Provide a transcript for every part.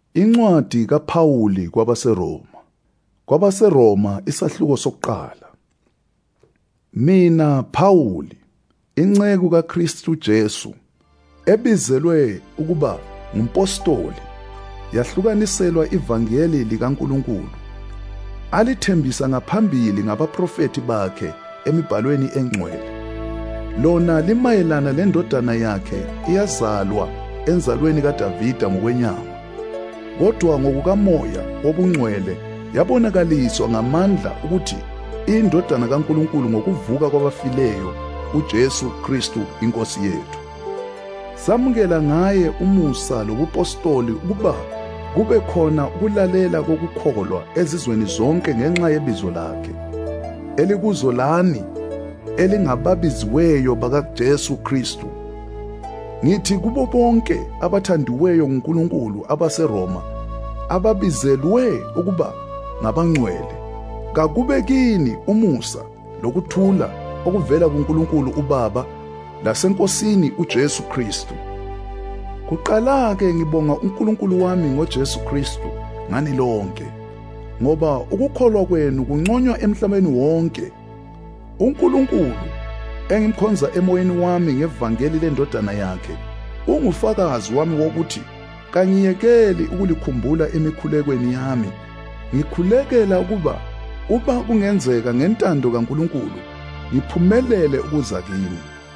Incwadi kaPhawuli kwabaseRoma isahluko sokuqala. Mina Phawuli, inceku kaKristu Jesu, ebizelwe ukuba ngumpostoli, yahlukaniselwa ivangeli likaNkulunkulu, alithembisa ngaphambili ngabaprofeti bakhe emibhalweni engcwele. Lona limayelana lendodana yakhe iyazalwa enzalweni kaDavida ngokwenyama, kodwa ngokukaMoya wobungcwele yabonakaliswa ngamandla ukuthi indodana kaNkulunkulu ngokuvuka kwabafileyo, uJesu Kristu inkosi yethu. Samukela ngaye umusa lobupostoli ukuba kube khona ukulalela kokukholwa ezizweni zonke ngenxa yebizo lakhe, elikuzo lani elingababiziweyo bakaJesu Kristu. Ngithi kubo bonke abathandiweyo nguNkulunkulu abaseRoma, ababizelwe ukuba ngabangcwele, kakube kini umusa lokuthula okuvela kuNkulunkulu uBaba laseNkosini uJesu Kristu. Kuqala-ke ngibonga uNkulunkulu wami ngoJesu Kristu ngani lonke, ngoba ukukholwa kwenu kunconywa emhlabeni wonke. uNkulunkulu engimkhonza emoyeni wami ngevangeli lendodana yakhe ungufakazi wami wokuthi kangiyekeli ukulikhumbula emikhulekweni yami, ngikhulekela uba kungenzeka ngentando kaNkulunkulu ngiphumelele ukuza kini.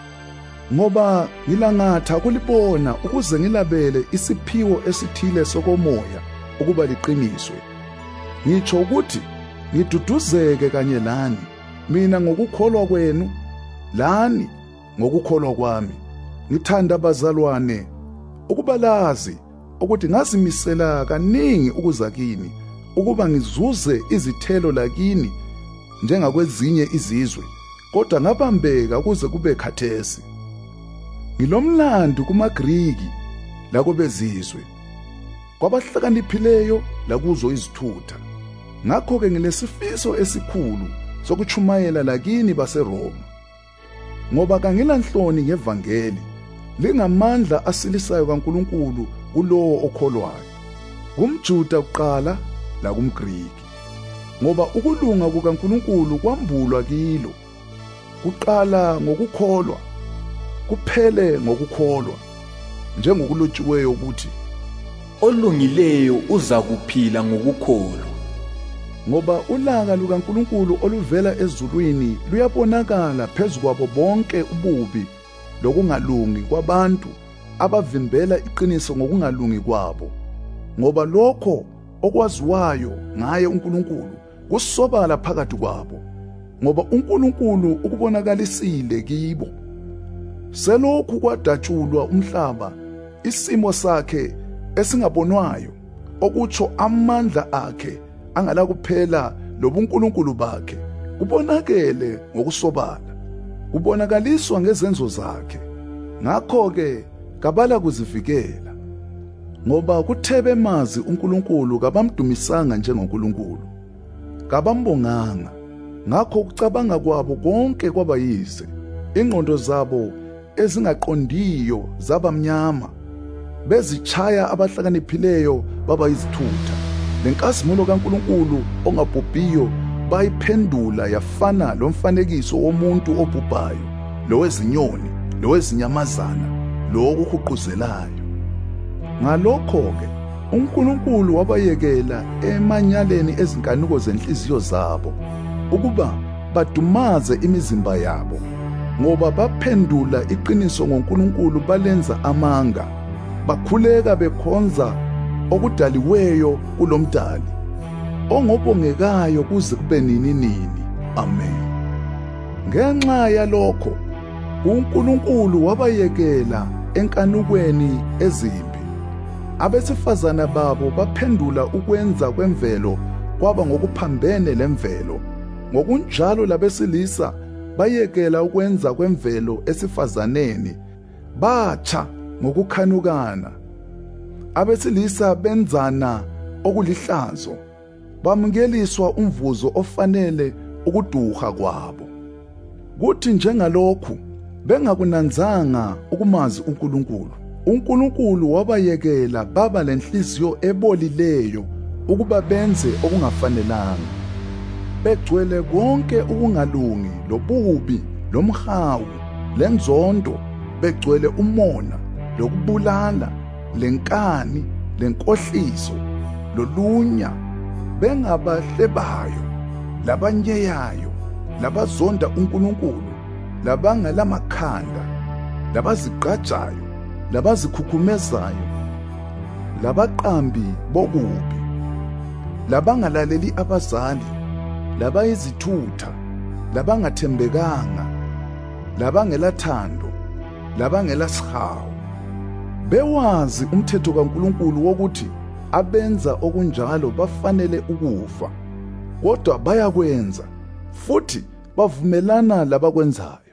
Ngoba ngilangatha kulibona ukuze ngilabele isiphiwo esithile sokomoya ukuba liqiniswe. Ngitsho ukuthi ngiduduzeke kanye lani, mina ngokukholwa kwenu, lani ngokukholwa kwami. Ngithanda bazalwane ukuba lazi ukuthi ngazimisela kaningi ukuza kini, ukuba ngizuze izithelo lakini njengakwezinye izizwe, kodwa ngabambeka kuze kube khathesi. Ngilomlandu kumaGriki lakobezizwe, kwabahlakaniphileyo lakuzo izithutha. Ngakho-ke ngilesifiso esikhulu sokuchumayela lakini baseRoma, ngoba kangilanhloni ngevangeli, lingamandla asilisayo kaNkulunkulu kulowo okholwayo, kumJuda kuqala lakumGriki. Ngoba ukulunga kukaNkulunkulu kwambulwa kilo, kuqala ngokukholwa, kuphele ngokukholwa, njengokulotshiweyo ukuthi olungileyo uza kuphila ngokukholwa. Ngoba ulaka lukaNkulunkulu oluvela ezulwini luyabonakala phezu kwabo bonke ububi lokungalungi kwabantu abavimbela iqiniso ngokungalungi kwabo. Ngoba lokho okwaziwayo ngaye uNkulunkulu kusobala phakathi kwabo, ngoba uNkulunkulu ukubonakalisile kibo. Selokhu kwadatshulwa umhlaba isimo sakhe esingabonwayo, okutsho amandla akhe angalakuphela lobuNkulunkulu bakhe, kubonakele ngokusobala, kubonakaliswa ngezenzo zakhe. Ngakho-ke kabala kuzivikela, ngoba kuthebe mazi uNkulunkulu kabamdumisanga njengoNkulunkulu, kabambonganga. Ngakho ukucabanga kwabo konke kwaba yize, ingqondo zabo ezingaqondiyo zaba mnyama, bezichaya abahlakaniphileyo baba yizithutha. Lenkazimulo kaNkulunkulu ongabhubhiyo bayiphendula yafana lomfanekiso womuntu obhubhayo, lowezinyoni, lowezinyamazana, lowokuhuquzelayo. Ngalokho-ke uNkulunkulu wabayekela emanyaleni ezinkanuko zenhliziyo zabo, ukuba badumaze imizimba yabo, ngoba baphendula iqiniso ngoNkulunkulu balenza amanga, bakhuleka bekhonza okudaliweyo kulomdali, ongobongekayo kuze kube nini. Amen. Ngenxa yalokho uNkulunkulu wabayekela enkanukweni ezimbi. Abesifazana babo baphendula ukwenza kwemvelo kwaba ngokuphambene lemvelo, ngokunjalo labesilisa bayekela ukwenza kwemvelo esifazaneni, batsha ngokukhanukana. Abesilisa benzana okulihlazo, bamukeliswa umvuzo ofanele ukuduha kwabo. Kuthi njengalokhu bengakunanzanga ukumazi uNkulunkulu, uNkulunkulu wabayekela baba lenhliziyo ebolileyo ukuba benze okungafanelanga, begcwele konke ukungalungi lobubi lomhawu lenzondo, begcwele umona lokubulala lenkani lenkohliso lolunya, bengabahlebayo labanyeyayo labazonda uNkulunkulu, labangelamakhanda, labazigqajayo, labazikhukumezayo, labaqambi bokubi, labangalaleli abazali, labayizithutha, labangathembekanga, labangelathando, labangelasihawu. Bewazi umthetho kaNkulunkulu wokuthi abenza okunjalo bafanele ukufa, kodwa bayakwenza futhi bavumelana labakwenzayo.